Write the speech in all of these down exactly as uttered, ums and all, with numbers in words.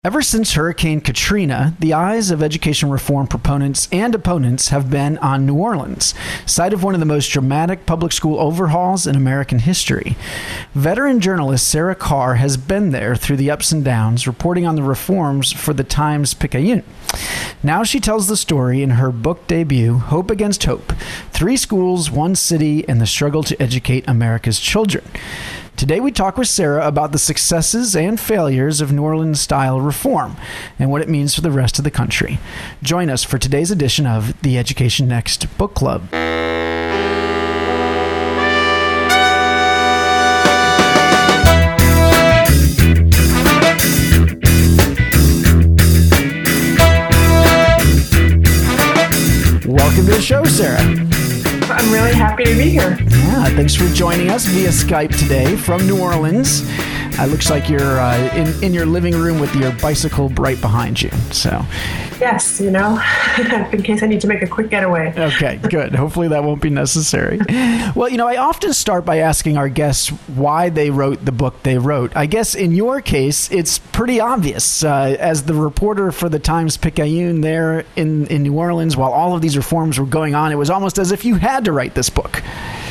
Ever since Hurricane Katrina, the eyes of education reform proponents and opponents have been on New Orleans, site of one of the most dramatic public school overhauls in American history. Veteran journalist Sarah Carr has been there through the ups and downs, reporting on the reforms for the Times-Picayune. Now she tells the story in her book debut, Hope Against Hope: Three Schools, One City, and the Struggle to Educate America's Children. Today we talk with Sarah about the successes and failures of New Orleans-style reform and what it means for the rest of the country. Join us for today's edition of the Education Next Book Club. Welcome to the show, Sarah. I'm really happy to be here. Yeah, thanks for joining us via Skype today from New Orleans. Uh, looks like you're uh, in, in your living room with your bicycle right behind you. So, yes, you know, in case I need to make a quick getaway. Okay, good. Hopefully that won't be necessary. Well, you know, I often start by asking our guests why they wrote the book they wrote. I guess in your case, it's pretty obvious. Uh, as the reporter for the Times-Picayune there in, in New Orleans, while all of these reforms were going on, it was almost as if you had to write this book.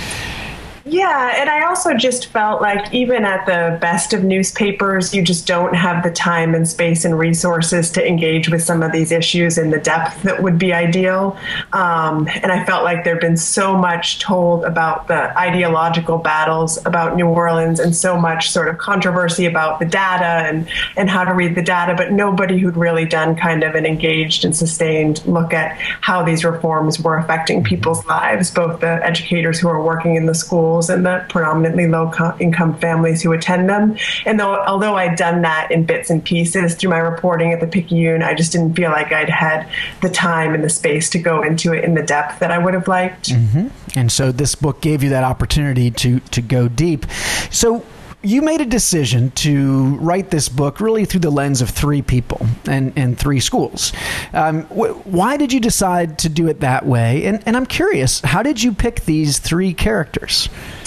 Yeah, and I also just felt like even at the best of newspapers, you just don't have the time and space and resources to engage with some of these issues in the depth that would be ideal. Um, and I felt like there'd been so much told about the ideological battles about New Orleans and so much sort of controversy about the data and, and how to read the data, but nobody who'd really done kind of an engaged and sustained look at how these reforms were affecting people's lives, both the educators who are working in the schools and the predominantly low-income families who attend them. And though, although I'd done that in bits and pieces through my reporting at the Picayune, I just didn't feel like I'd had the time and the space to go into it in the depth that I would have liked. Mm-hmm. And so this book gave you that opportunity to, to go deep. So you made a decision to write this book really through the lens of three people and, and three schools. Um, wh- why did you decide to do it that way? And, and I'm curious, how did you pick these three characters?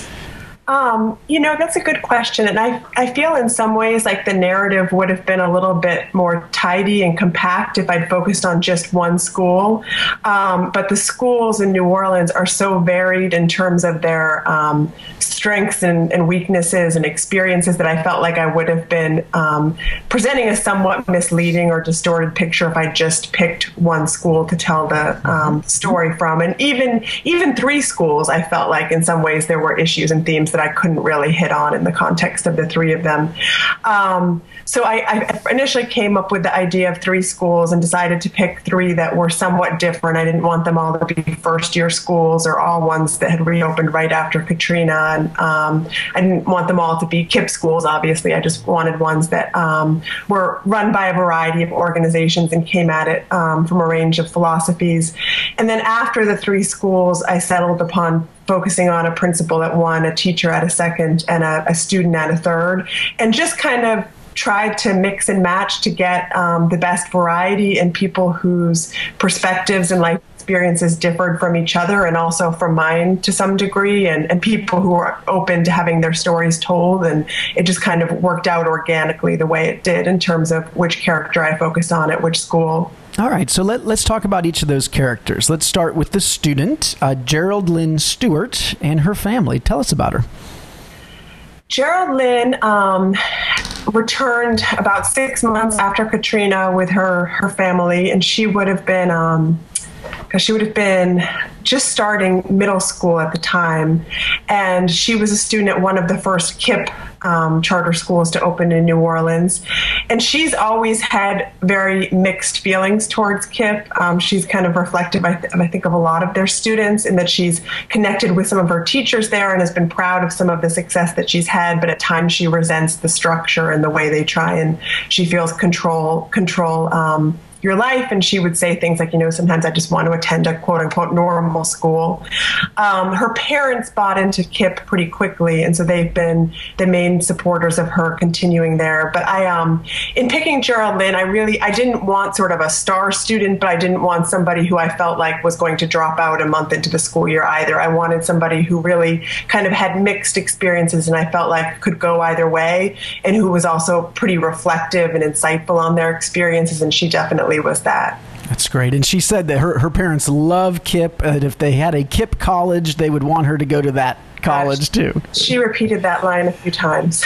Um, you know, that's a good question. And I, I feel in some ways like the narrative would have been a little bit more tidy and compact if I'd focused on just one school. Um, but the schools in New Orleans are so varied in terms of their um, strengths and, and weaknesses and experiences that I felt like I would have been um, presenting a somewhat misleading or distorted picture if I just picked one school to tell the um, story from. And even, even three schools, I felt like in some ways there were issues and themes that I couldn't really hit on in the context of the three of them. Um, so I, I initially came up with the idea of three schools and decided to pick three that were somewhat different. I didn't want them all to be first-year schools or all ones that had reopened right after Katrina. And um, I didn't want them all to be KIPP schools, obviously. I just wanted ones that um, were run by a variety of organizations and came at it um, from a range of philosophies. And then after the three schools, I settled upon focusing on a principal at one, a teacher at a second, and a, a student at a third, and just kind of tried to mix and match to get um, the best variety and people whose perspectives and life experiences differed from each other and also from mine to some degree, and, and people who are open to having their stories told. And it just kind of worked out organically the way it did in terms of which character I focused on at which school. All right, so let, let's talk about each of those characters. Let's start with the student, uh, Gerald Lynn Stewart, and her family. Tell us about her. Gerald Lynn um, returned about six months after Katrina with her, her family, and she would have been um, she would have been just starting middle school at the time, and she was a student at one of the first KIPP um, charter schools to open in New Orleans. And she's always had very mixed feelings towards KIPP. Um, she's kind of reflective, I, th- I think, of a lot of their students in that she's connected with some of her teachers there and has been proud of some of the success that she's had, but at times she resents the structure and the way they try and she feels control, control um, your life? And she would say things like, you know, sometimes I just want to attend a quote unquote normal school. Um, her parents bought into KIPP pretty quickly, and so they've been the main supporters of her continuing there. But I, um, in picking Gerald Lynn, I really, I didn't want sort of a star student, but I didn't want somebody who I felt like was going to drop out a month into the school year either. I wanted somebody who really kind of had mixed experiences and I felt like could go either way, and who was also pretty reflective and insightful on their experiences, and she definitely was that. That's great. And she said that her, her parents love KIPP, and if they had a KIPP college, they would want her to go to that college too. She repeated that line a few times.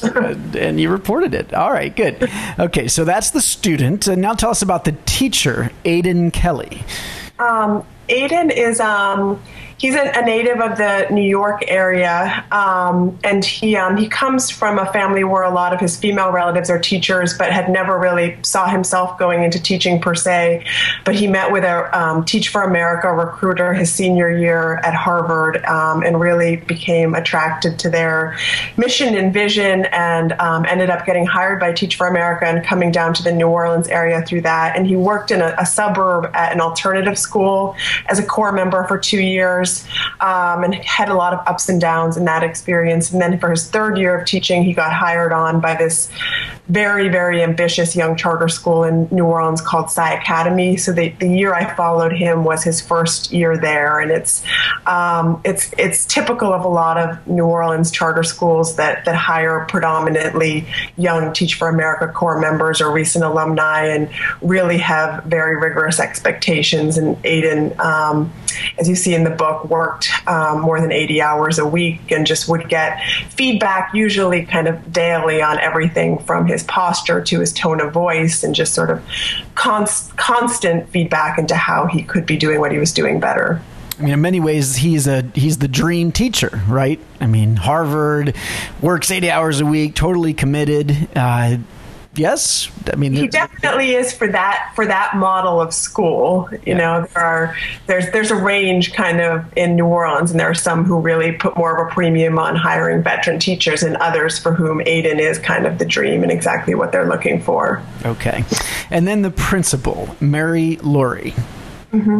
And you reported it. All right, good. Okay, so that's the student. And now tell us about the teacher, Aiden Kelly. Um, Aiden is... Um, He's a, a native of the New York area, um, and he um, he comes from a family where a lot of his female relatives are teachers, but had never really saw himself going into teaching per se. But he met with a um, Teach for America recruiter his senior year at Harvard, um, and really became attracted to their mission and vision, and um, ended up getting hired by Teach for America and coming down to the New Orleans area through that. And he worked in a, a suburb at an alternative school as a core member for two years. Um, and had a lot of ups and downs in that experience. And then for his third year of teaching, he got hired on by this very, very ambitious young charter school in New Orleans called Psi Academy. So the, the year I followed him was his first year there. And it's um, it's it's typical of a lot of New Orleans charter schools that, that hire predominantly young Teach for America core members or recent alumni and really have very rigorous expectations. And Aiden, um, as you see in the book, worked um, more than eighty hours a week and just would get feedback, usually kind of daily, on everything from his posture to his tone of voice, and just sort of const- constant feedback into how he could be doing what he was doing better. I mean, in many ways, he's a he's the dream teacher, right? I mean, Harvard, works eighty hours a week, totally committed. Uh, Yes, I mean he definitely is for that for that model of school. You yeah. know, there are there's there's a range kind of in New Orleans, and there are some who really put more of a premium on hiring veteran teachers, and others for whom Aiden is kind of the dream and exactly what they're looking for. Okay, and then the principal, Mary Laurie. Mm-hmm.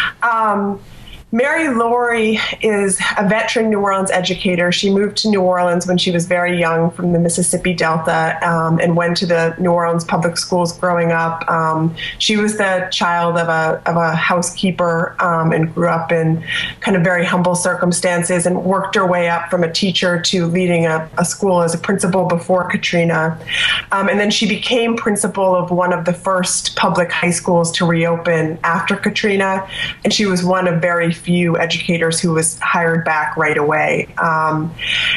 Um, Mary Laurie is a veteran New Orleans educator. She moved to New Orleans when she was very young from the Mississippi Delta, um, and went to the New Orleans public schools growing up. Um, she was the child of a of a housekeeper, um, and grew up in kind of very humble circumstances, and worked her way up from a teacher to leading a, a school as a principal before Katrina. Um, and then she became principal of one of the first public high schools to reopen after Katrina, and she was one of very few educators who was hired back right away, um,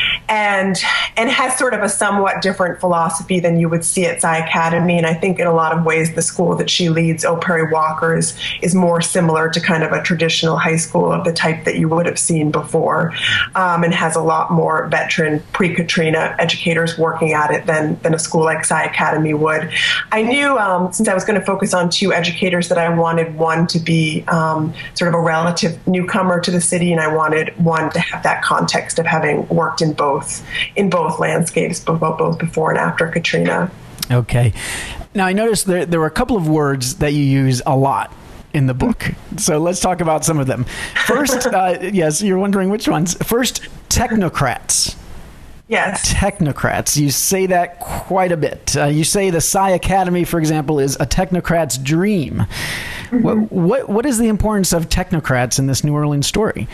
and and has sort of a somewhat different philosophy than you would see at Psi Academy. And I think in a lot of ways the school that she leads, O. Perry Walker, is, is more similar to kind of a traditional high school of the type that you would have seen before, um, and has a lot more veteran pre-Katrina educators working at it than, than a school like Psi Academy would. I knew, um, since I was going to focus on two educators, that I wanted one to be um, sort of a relative newcomer to the city, and I wanted one to have that context of having worked in both in both landscapes, both, both before and after Katrina. Okay. Now, I noticed there, there were a couple of words that you use a lot in the book. So let's talk about some of them. First, uh, yes, you're wondering which ones. First, technocrats. Yes. Technocrats. You say that quite a bit. Uh, you say the Psi Academy, for example, is a technocrat's dream. Mm-hmm. What, what What is the importance of technocrats in this New Orleans story?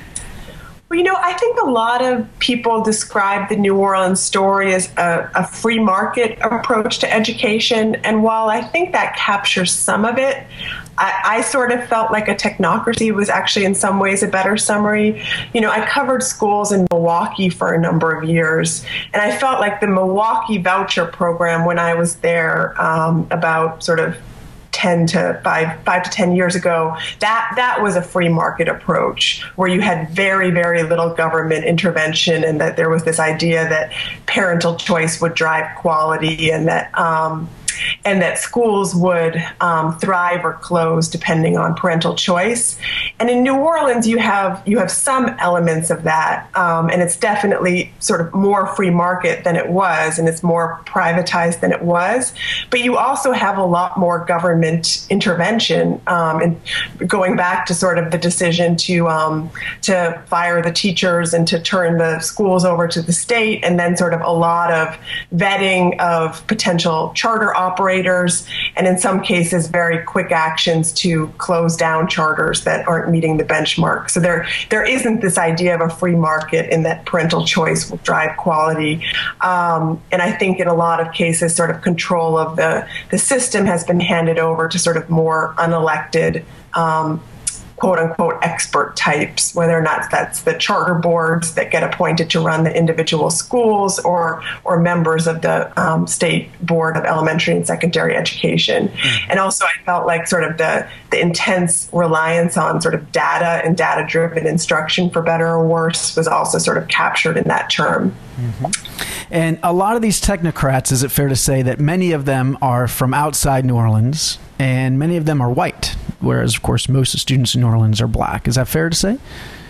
Well, you know, I think a lot of people describe the New Orleans story as a, a free market approach to education. And while I think that captures some of it, I, I sort of felt like a technocracy was actually in some ways a better summary. You know, I covered schools in Milwaukee for a number of years, and I felt like the Milwaukee voucher program when I was there um, about sort of ten to five, five to ten years ago, that that was a free market approach where you had very, very little government intervention, and that there was this idea that parental choice would drive quality, and that um, and that schools would um, thrive or close depending on parental choice. And in New Orleans, you have you have some elements of that, um, and it's definitely sort of more free market than it was, and it's more privatized than it was. But you also have a lot more government intervention, um, and going back to sort of the decision to um, to fire the teachers and to turn the schools over to the state, and then sort of a lot of vetting of potential charter operators, and in some cases, very quick actions to close down charters that aren't meeting the benchmark. So there, there isn't this idea of a free market in that parental choice will drive quality. Um, and I think in a lot of cases, sort of control of the, the system has been handed over to sort of more unelected um, quote unquote expert types, whether or not that's the charter boards that get appointed to run the individual schools, or or members of the um, state board of elementary and secondary education. Mm-hmm. And also I felt like sort of the, the intense reliance on sort of data and data-driven instruction, for better or worse, was also sort of captured in that term. Mm-hmm. And a lot of these technocrats, is it fair to say that many of them are from outside New Orleans, and many of them are white, whereas, of course, most of the students in New Orleans are black. Is that fair to say?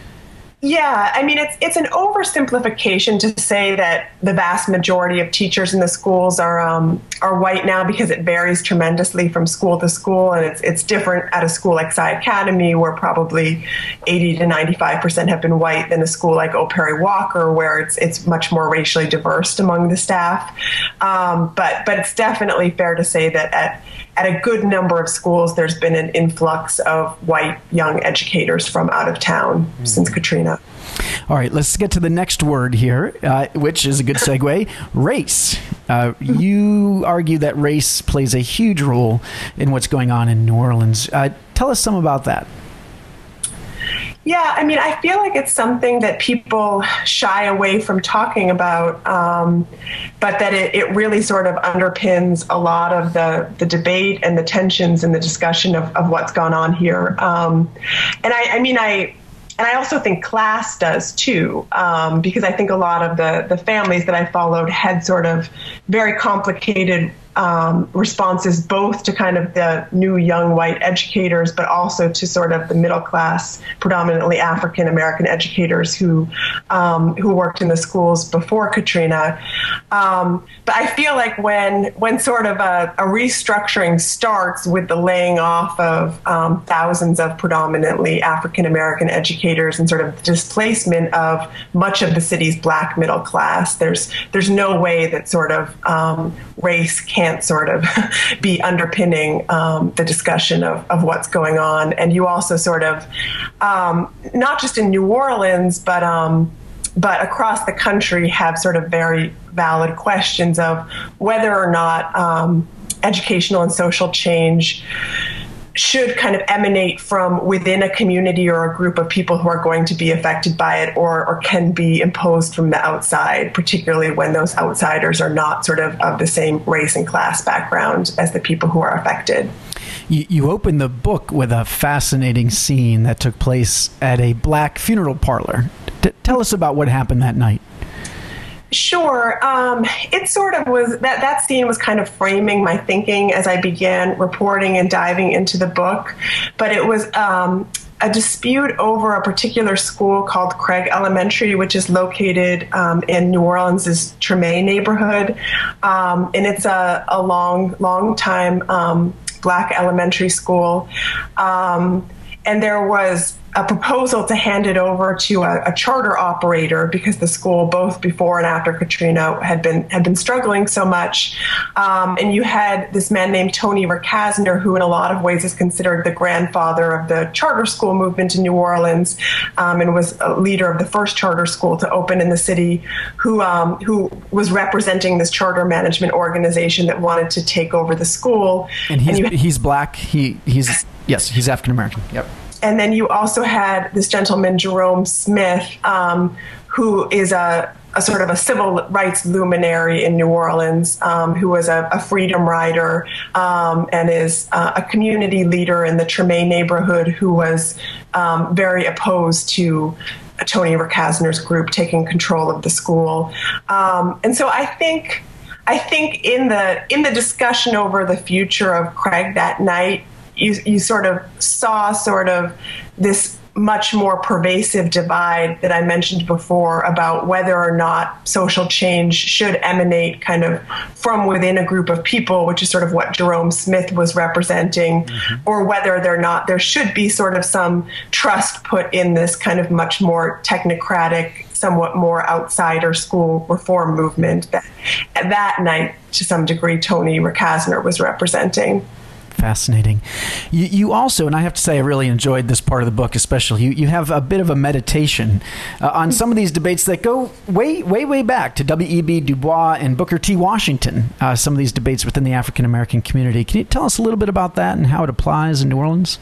Yeah, I mean, it's it's an oversimplification to say that the vast majority of teachers in the schools are um, are white now, because it varies tremendously from school to school, and it's it's different at a school like Cy Academy, where probably eighty to ninety-five percent have been white, than a school like O. Perry Walker, where it's it's much more racially diverse among the staff. Um, but but it's definitely fair to say that at at a good number of schools, there's been an influx of white young educators from out of town mm. since Katrina. All right, let's get to the next word here, uh, which is a good segue, race. Uh, you argue that race plays a huge role in what's going on in New Orleans. Uh, tell us some about that. Yeah, I mean, I feel like it's something that people shy away from talking about, um, but that it, it really sort of underpins a lot of the, the debate and the tensions and the discussion of, of what's gone on here. Um, and I, I mean, I... And I also think class does too, um, because I think a lot of the, the families that I followed had sort of very complicated um, responses, both to kind of the new young white educators, but also to sort of the middle class, predominantly African American educators who um, who worked in the schools before Katrina. Um, but I feel like when when sort of a, a restructuring starts with the laying off of um, thousands of predominantly African American educators and sort of the displacement of much of the city's black middle class, there's there's no way that sort of um, race can can't sort of be underpinning um, the discussion of, of what's going on. And you also sort of, um, not just in New Orleans, but um, but across the country, have sort of very valid questions of whether or not um, educational and social change should kind of emanate from within a community or a group of people who are going to be affected by it, or, or can be imposed from the outside, particularly when those outsiders are not sort of of the same race and class background as the people who are affected. You, you open the book with a fascinating scene that took place at a black funeral parlor. T- tell us about what happened that night. Sure. Um, it sort of was, that, that scene was kind of framing my thinking as I began reporting and diving into the book. But it was um, a dispute over a particular school called Craig Elementary, which is located um, in New Orleans' Treme neighborhood. Um, and it's a, a long, long time um, black elementary school. Um, and there was a proposal to hand it over to a, a charter operator, because the school, both before and after Katrina, had been had been struggling so much. Um, and you had this man named Tony Verkasner, who in a lot of ways is considered the grandfather of the charter school movement in New Orleans, um, and was a leader of the first charter school to open in the city, who um, who was representing this charter management organization that wanted to take over the school. And he's, and you, he's black. He he's yes, he's African American. Yep. And then you also had this gentleman, Jerome Smith, um, who is a, a sort of a civil rights luminary in New Orleans, um, who was a, a freedom rider um, and is uh, a community leader in the Treme neighborhood, who was um, very opposed to Tony Verkasner's group taking control of the school. Um, and so I think... I think in the in the discussion over the future of Craig that night, you you sort of saw sort of this much more pervasive divide that I mentioned before about whether or not social change should emanate kind of from within a group of people, which is sort of what Jerome Smith was representing, mm-hmm. or whether they're not, there should be sort of some trust put in this kind of much more technocratic, somewhat more outsider school reform movement that that night, to some degree, Tony Rukasner was representing. Fascinating. You, you also, and I have to say I really enjoyed this part of the book especially, you, you have a bit of a meditation uh, on some of these debates that go way, way, way back to W E B Du Bois and Booker T. Washington, uh, some of these debates within the African-American community. Can you tell us a little bit about that and how it applies in New Orleans?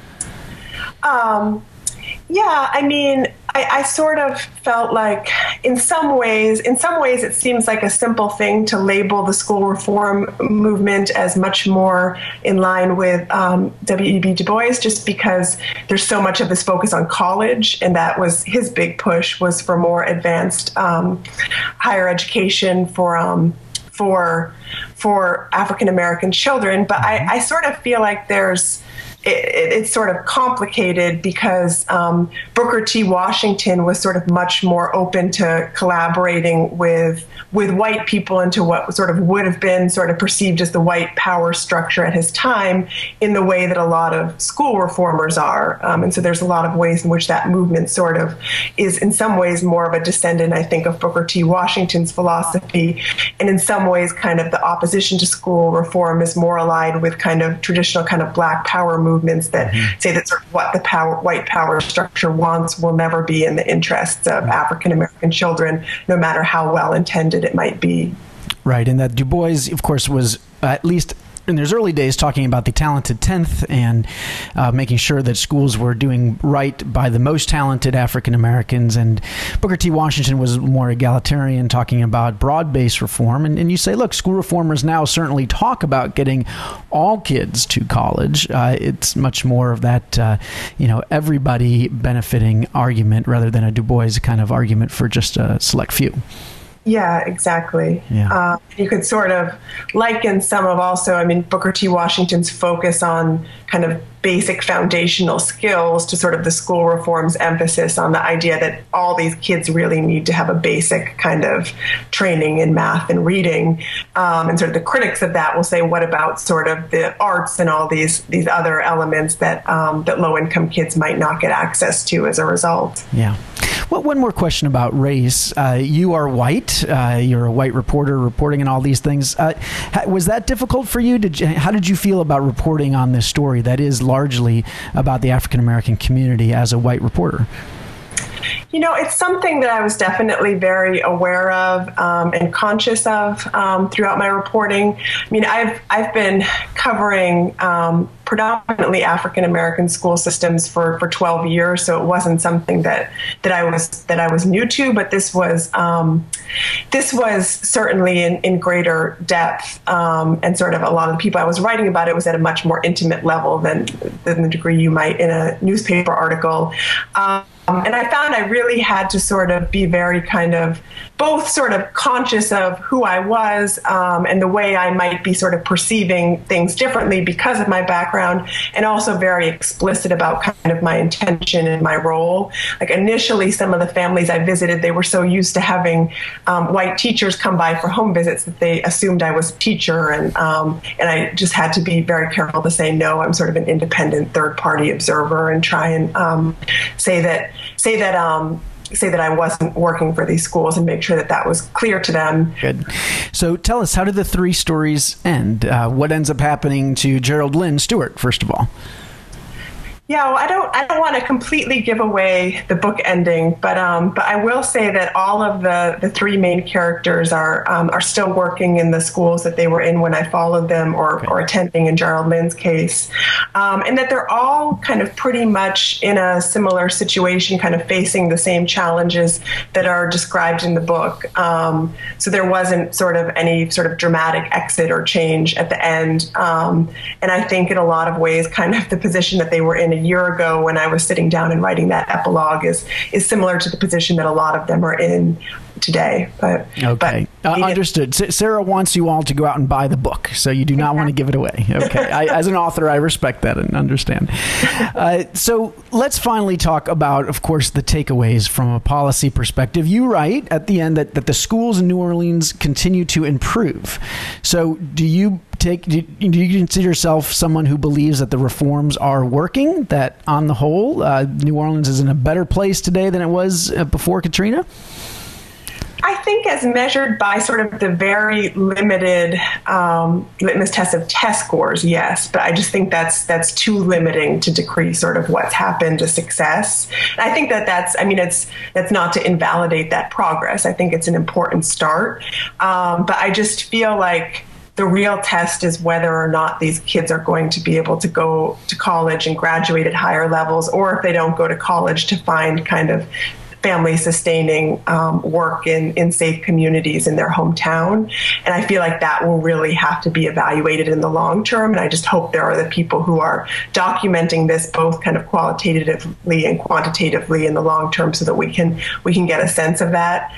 Um, yeah, I mean, I, I sort of felt like in some ways, in some ways it seems like a simple thing to label the school reform movement as much more in line with um, W E B Du Bois, just because there's so much of this focus on college, and that was his big push, was for more advanced um, higher education for um, for for African American children. But I, I sort of feel like there's It, it's sort of complicated because um, Booker T. Washington was sort of much more open to collaborating with with white people into what sort of would have been sort of perceived as the white power structure at his time, in the way that a lot of school reformers are. Um, and so there's a lot of ways in which that movement sort of is in some ways more of a descendant, I think, of Booker T. Washington's philosophy. And in some ways, kind of the opposition to school reform is more aligned with kind of traditional kind of black power movements that mm-hmm. say that sort of what the power, white power structure wants will never be in the interests of African American children, no matter how well intended it might be. Right, and that Du Bois, of course, was uh, at least in his early days talking about the talented tenth and uh, making sure that schools were doing right by the most talented African Americans. And Booker T. Washington was more egalitarian, talking about broad-based reform. And, and you say, look, school reformers now certainly talk about getting all kids to college. Uh, it's much more of that, uh, you know, everybody benefiting argument rather than a Du Bois kind of argument for just a select few. Yeah, exactly. Yeah. Uh, you could sort of liken some of also, I mean, Booker T. Washington's focus on kind of basic foundational skills to sort of the school reform's emphasis on the idea that all these kids really need to have a basic kind of training in math and reading. Um, and sort of the critics of that will say, what about sort of the arts and all these these other elements that um, that low-income kids might not get access to as a result? Yeah. Well, one more question about race. Uh, you are white. Uh, you're a white reporter reporting on all these things. Uh, was that difficult for you? Did you, how did you feel about reporting on this story that is largely about the African American community as a white reporter? You know, it's something that I was definitely very aware of um, and conscious of um, throughout my reporting. I mean, I've I've been covering um, predominantly African American school systems for, for twelve years, so it wasn't something that that I was that I was new to. But this was um, this was certainly in, in greater depth, um, and sort of a lot of the people I was writing about it was at a much more intimate level than than the degree you might in a newspaper article. Um, Um, and I found I really had to sort of be very kind of both sort of conscious of who I was um, and the way I might be sort of perceiving things differently because of my background, and also very explicit about kind of my intention and my role. Like initially, some of the families I visited, they were so used to having um, white teachers come by for home visits that they assumed I was a teacher, and um, and I just had to be very careful to say, no, I'm sort of an independent third-party observer, and try and um, say that say that um, say that I wasn't working for these schools, and make sure that that was clear to them. Good. So tell us, how did the three stories end? Uh, what ends up happening to Gerald Lynn Stewart, first of all? Yeah, well, I don't. I don't want to completely give away the book ending, but um, but I will say that all of the, the three main characters are um, are still working in the schools that they were in when I followed them, or okay. or attending in Gerald Lynn's case, um, and that they're all kind of pretty much in a similar situation, kind of facing the same challenges that are described in the book. Um, so there wasn't sort of any sort of dramatic exit or change at the end, um, and I think in a lot of ways, kind of the position that they were in a year ago when I was sitting down and writing that epilogue is is similar to the position that a lot of them are in today. But okay, but uh, understood. S- Sarah wants you all to go out and buy the book, so you do not want to give it away. Okay, I, as an author, I respect that and understand. Uh, so let's finally talk about, of course, the takeaways from a policy perspective. You write at the end that, that the schools in New Orleans continue to improve. So do you take do you, do you consider yourself someone who believes that the reforms are working, that on the whole uh, New Orleans is in a better place today than it was uh, before Katrina? I think as measured by sort of the very limited um, litmus test of test scores, yes, but I just think that's that's too limiting to decree sort of what's happened to success. And I think that that's, I mean, it's that's not to invalidate that progress. I think it's an important start, um, but I just feel like the real test is whether or not these kids are going to be able to go to college and graduate at higher levels, or if they don't go to college, to find kind of family sustaining um, work in, in safe communities in their hometown. And I feel like that will really have to be evaluated in the long term. And I just hope there are the people who are documenting this both kind of qualitatively and quantitatively in the long term so that we can we can get a sense of that.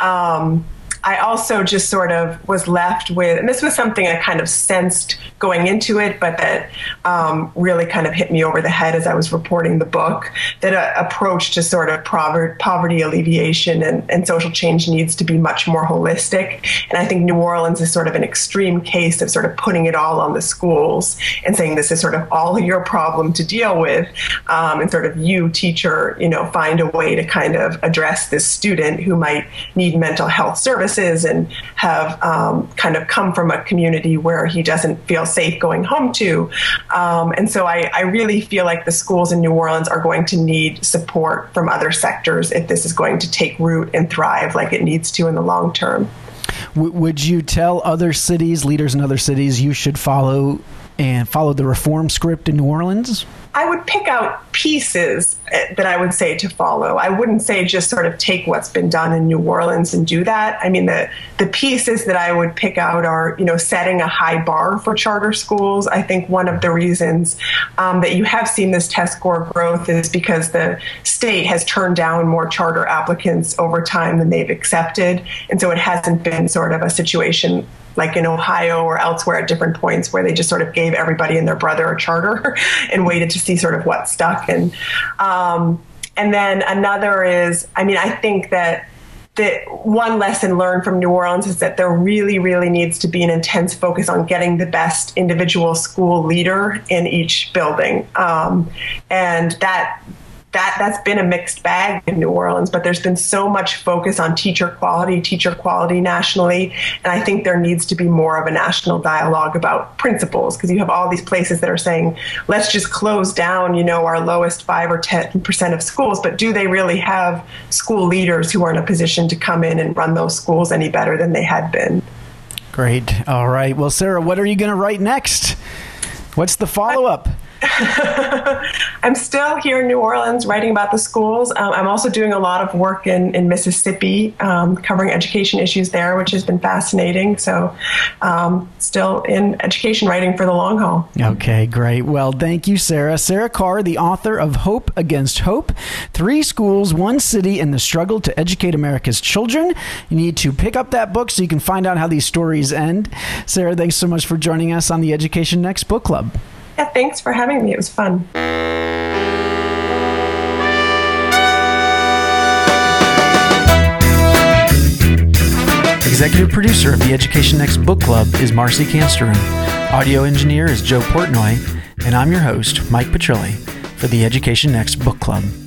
Um, I also just sort of was left with, and this was something I kind of sensed going into it, but that um, really kind of hit me over the head as I was reporting the book, that an approach to sort of poverty alleviation and, and social change needs to be much more holistic. And I think New Orleans is sort of an extreme case of sort of putting it all on the schools and saying this is sort of all your problem to deal with. Um, and sort of you, teacher, you know, find a way to kind of address this student who might need mental health services and have um, kind of come from a community where he doesn't feel safe going home to. Um, and so I, I really feel like the schools in New Orleans are going to need support from other sectors if this is going to take root and thrive like it needs to in the long term. W- would you tell other cities, leaders in other cities, you should follow and follow the reform script in New Orleans? I would pick out pieces that I would say to follow. I wouldn't say just sort of take what's been done in New Orleans and do that. I mean, the, the pieces that I would pick out are, you know, setting a high bar for charter schools. I think one of the reasons um, that you have seen this test score growth is because the state has turned down more charter applicants over time than they've accepted. And so it hasn't been sort of a situation like in Ohio or elsewhere at different points where they just sort of gave everybody and their brother a charter and waited to see sort of what stuck. And um, and then another is, I mean, I think that the one lesson learned from New Orleans is that there really, really needs to be an intense focus on getting the best individual school leader in each building. Um, and that That, that's been a mixed bag in New Orleans, but there's been so much focus on teacher quality, teacher quality nationally. And I think there needs to be more of a national dialogue about principals, because you have all these places that are saying, let's just close down, you know, our lowest five or ten percent of schools. But do they really have school leaders who are in a position to come in and run those schools any better than they had been? Great. All right. Well, Sarah, what are you going to write next? What's the follow-up? I'm still here in New Orleans writing about the schools. Um, I'm also doing a lot of work in, in Mississippi, um, covering education issues there, which has been fascinating. So um, still in education writing for the long haul. Okay, great. Well, thank you, Sarah. Sarah Carr, the author of Hope Against Hope, Three Schools, One City, and the Struggle to Educate America's Children. You need to pick up that book so you can find out how these stories end. Sarah, thanks so much for joining us on the Education Next Book Club. Yeah, thanks for having me. It was fun. Executive producer of the Education Next Book Club is Marcy Cansterin. Audio engineer is Joe Portnoy. And I'm your host, Mike Petrilli, for the Education Next Book Club.